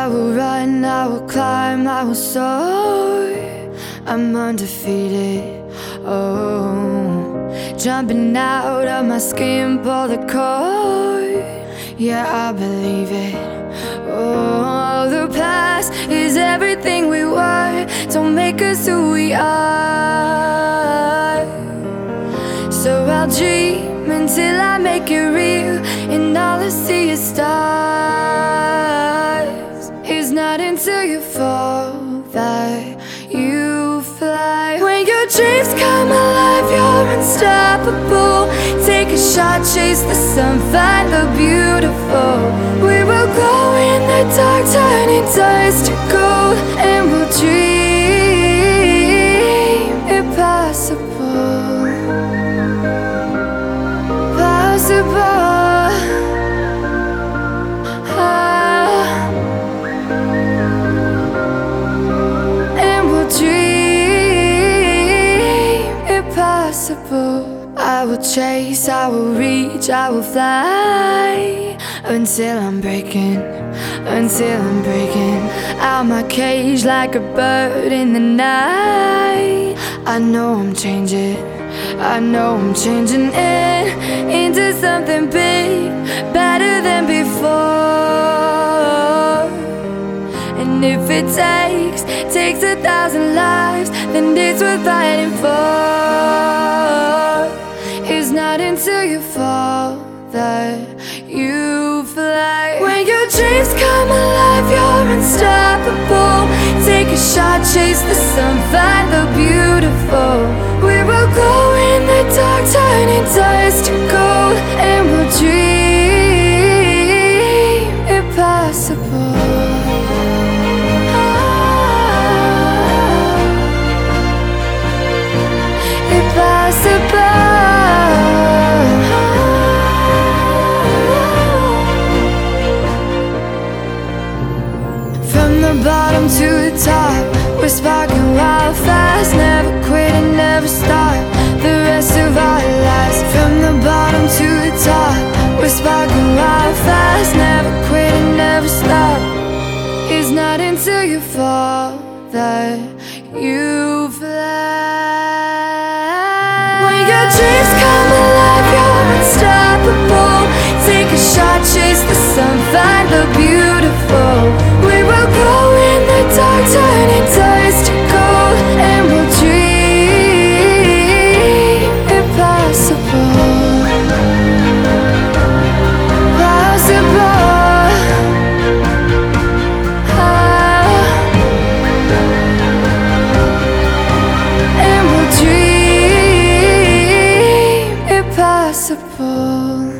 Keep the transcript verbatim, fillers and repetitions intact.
I will run, I will climb, I will soar. I'm undefeated, oh. Jumping out of my skin, pull the cord. Yeah, I believe it. Oh, the past is everything we were. Don't make us who we are. So I'll dream until I make it real, and all I see is stars. It's not until you fall that you fly. When your dreams come alive, you're unstoppable. Take a shot, chase the sun, find the beautiful. We will glow in the dark, turning dust to gold, and we'll dream impossible. Possible. Ah. And we'll dream impossible. I will chase, I will reach, I will fly until I'm breaking, until I'm breaking out my cage like a bird in the night. I know I'm changing, I know I'm changing it into something big, better than before. And if it takes, takes a thousand lives, then it's worth fighting for. It's not until you fall that you fly. When your dreams come alive, you're unstoppable. Take a shot, chase the sun, find the beautiful. We will go in the dark, turning dust to gold, and we'll dream impossible. Ah, impossible. From the bottom to the top, we're sparking wild fast. Never quit and never stop the rest of our lives. From the bottom to the top, we're sparking wild fast. Never quit and never stop. It's not until you fall that you fly. When your dreams come alive, you're unstoppable. Take a shot, chase the sun, find the beautiful. We will glow in the dark, turning dust to gold, and we'll dream impossible. Possible. Ah. And we'll dream impossible.